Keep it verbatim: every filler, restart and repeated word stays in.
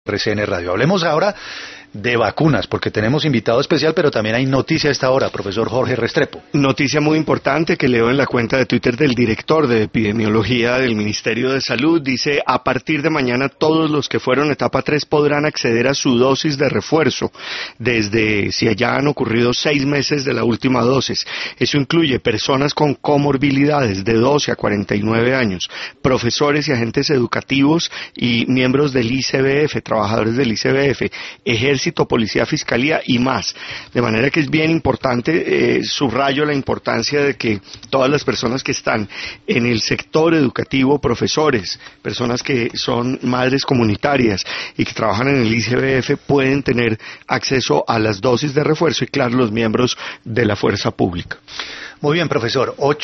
R C N Radio. Hablemos ahora de vacunas, porque tenemos invitado especial, pero también hay noticia a esta hora, profesor Jorge Restrepo. Noticia muy importante que leo en la cuenta de Twitter del director de epidemiología del Ministerio de Salud. Dice: a partir de mañana todos los que fueron etapa tres podrán acceder a su dosis de refuerzo, desde si ya han ocurrido seis meses de la última dosis. Eso incluye personas con comorbilidades de doce a cuarenta y nueve años, profesores y agentes educativos y miembros del I C B F, trabajadores del I C B F, ejército, policía, fiscalía y más. De manera que es bien importante, eh, subrayo la importancia de que todas las personas que están en el sector educativo, profesores, personas que son madres comunitarias y que trabajan en el I C B F, pueden tener acceso a las dosis de refuerzo y, claro, los miembros de la fuerza pública. Muy bien, profesor.